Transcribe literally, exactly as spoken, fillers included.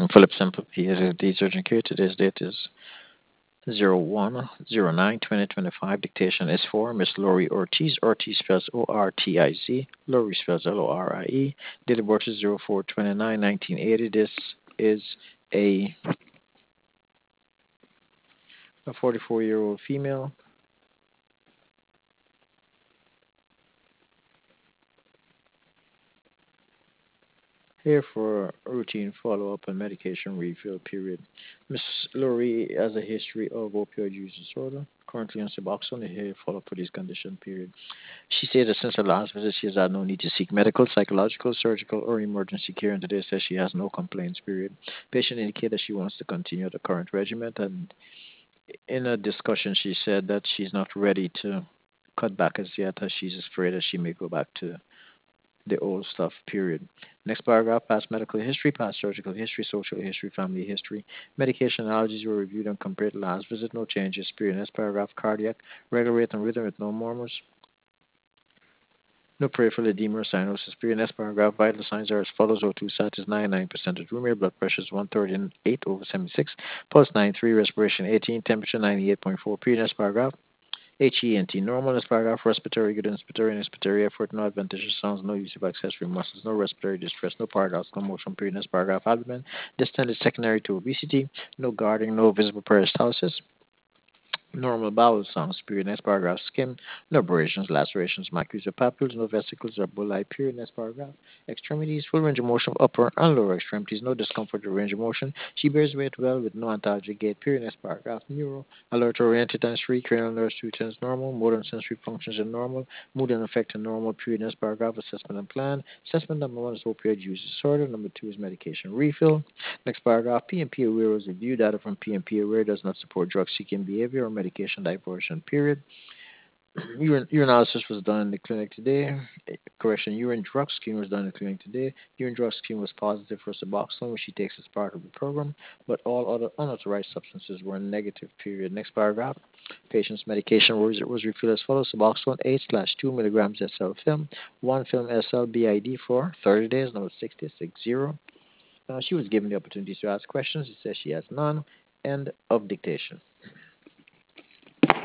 Philip Simple P is a D surgeon here. Today's date is zero one zero nine twenty twenty-five. Dictation is for Miss Lori Ortiz. Ortiz spells O R T I Z. Lori spells L O R I E. Date of birth is zero four twenty-nine nineteen eighty. This is a a forty-four year old female. Here for a routine follow-up and medication refill period. Miss Lori has a history of opioid use disorder. Currently on Suboxone. Here follow-up for this condition period. She said that since her last visit, she has had no need to seek medical, psychological, surgical, or emergency care, and today says she has no complaints. Period. Patient indicated that she wants to continue the current regimen, and in a discussion, she said that she's not ready to cut back as yet, as she's afraid that she may go back to the old stuff. Period. Next paragraph: past medical history, past surgical history, social history, family history. Medication allergies were reviewed and compared to last visit. No changes. Period. Next paragraph: cardiac, regular rate and rhythm with no murmurs. No peripheral edema or cyanosis. Period. Next paragraph. Vital signs are as follows. O two sat is ninety-nine percent of room air. Blood pressure is one thirty-eight over seventy-six. Pulse ninety-three. Respiration eighteen. Temperature ninety-eight point four. Period. Next paragraph. H E N T. Normal. Next paragraph. Respiratory good. Inspiratory and expiratory effort. No adventitious sounds. No use of accessory muscles. No respiratory distress. No paradoxical motion. Period. Next paragraph. Albumin. Distended secondary to obesity. No guarding. No visible peristalsis. Normal bowel sounds. Period. Next paragraph. Skin. No abrasions, lacerations, macular papules, no vesicles or bullae. Period. Next paragraph. Extremities. Full range of motion of upper and lower extremities. No discomfort or range of motion. She bears weight well with no antalgic gait. Period. Next paragraph. Neuro. Alert oriented and three. Cranial nerves two turns normal. Motor and sensory functions are normal. Mood and affect are normal. Period. Next paragraph. Assessment and plan. Assessment number one is opioid use disorder. Number two is medication refill. Next paragraph. P and P aware was review. Data from P and P aware does not support drug seeking behavior or medication diversion. Period. Urine, urinalysis was done in the clinic today. Eh, Correction, urine drug screen was done in the clinic today. Urine drug screen was positive for Suboxone, which she takes as part of the program, but all other unauthorized substances were negative. Period. Next paragraph. Patient's medication was, was refilled as follows: Suboxone eight slash two milligrams S L film, one film S L B I D for thirty days, number sixty six zero. Uh, she was given the opportunity to ask questions. It says she has none. End of dictation.